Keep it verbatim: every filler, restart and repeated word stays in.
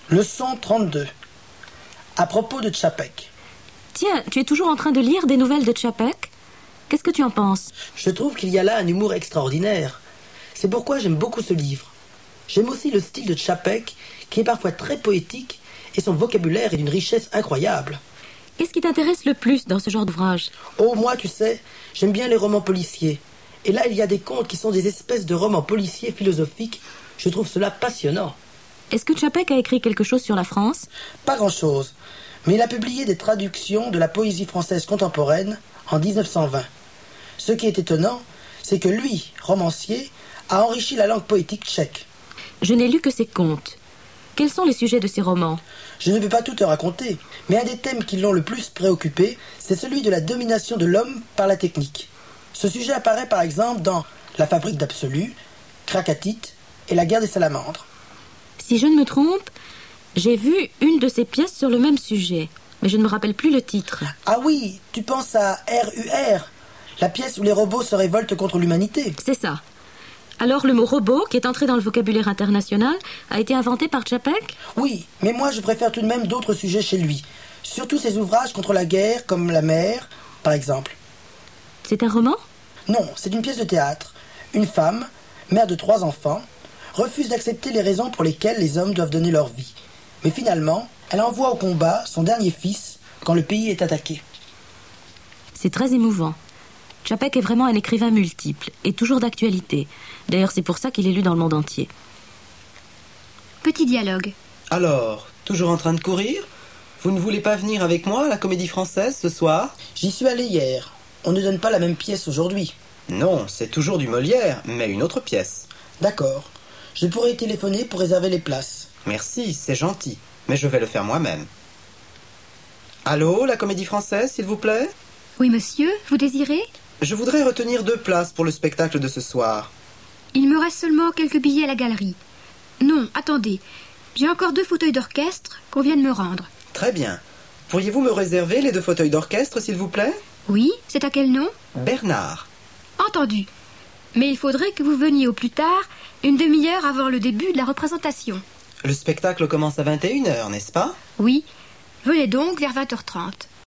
Leçon trente-deux. À propos de Čapek. Tiens, tu es toujours en train de lire des nouvelles de Čapek? Qu'est-ce que tu en penses? Je trouve qu'il y a là un humour extraordinaire. C'est pourquoi j'aime beaucoup ce livre. J'aime aussi le style de Čapek, qui est parfois très poétique, et son vocabulaire est d'une richesse incroyable. Qu'est-ce qui t'intéresse le plus dans ce genre d'ouvrage? Oh, moi, tu sais, j'aime bien les romans policiers. Et là, il y a des contes qui sont des espèces de romans policiers philosophiques. Je trouve cela passionnant. Est-ce que Čapek a écrit quelque chose sur la France? Pas grand-chose, mais il a publié des traductions de la poésie française contemporaine en dix-neuf cent vingt. Ce qui est étonnant, c'est que lui, romancier, a enrichi la langue poétique tchèque. Je n'ai lu que ses contes. Quels sont les sujets de ces romans? Je ne peux pas tout te raconter, mais un des thèmes qui l'ont le plus préoccupé, c'est celui de la domination de l'homme par la technique. Ce sujet apparaît par exemple dans La fabrique d'absolu, Krakatite et La guerre des salamandres. Si je ne me trompe, j'ai vu une de ces pièces sur le même sujet, mais je ne me rappelle plus le titre. Ah oui, tu penses à R U R, la pièce où les robots se révoltent contre l'humanité. C'est ça. Alors le mot robot, qui est entré dans le vocabulaire international, a été inventé par Čapek? Oui, mais moi je préfère tout de même d'autres sujets chez lui. Surtout ses ouvrages contre la guerre, comme La mer, par exemple. C'est un roman? Non, c'est une pièce de théâtre. Une femme, mère de trois enfants, refuse d'accepter les raisons pour lesquelles les hommes doivent donner leur vie. Mais finalement, elle envoie au combat son dernier fils quand le pays est attaqué. C'est très émouvant. Čapek est vraiment un écrivain multiple et toujours d'actualité. D'ailleurs, c'est pour ça qu'il est lu dans le monde entier. Petit dialogue. Alors, toujours en train de courir? Vous ne voulez pas venir avec moi à la Comédie Française ce soir? J'y suis allé hier. On ne donne pas la même pièce aujourd'hui. Non, c'est toujours du Molière, mais une autre pièce. D'accord. Je pourrais téléphoner pour réserver les places. Merci, c'est gentil, mais je vais le faire moi-même. Allô, la Comédie Française, s'il vous plaît? Oui, monsieur, vous désirez? Je voudrais retenir deux places pour le spectacle de ce soir. Il me reste seulement quelques billets à la galerie. Non, attendez. J'ai encore deux fauteuils d'orchestre qu'on vient de me rendre. Très bien. Pourriez-vous me réserver les deux fauteuils d'orchestre, s'il vous plaît? Oui, c'est à quel nom? Bernard. Entendu. Mais il faudrait que vous veniez au plus tard, une demi-heure avant le début de la représentation. Le spectacle commence à vingt et une heures, n'est-ce pas? Oui. Venez donc vers vingt heures trente.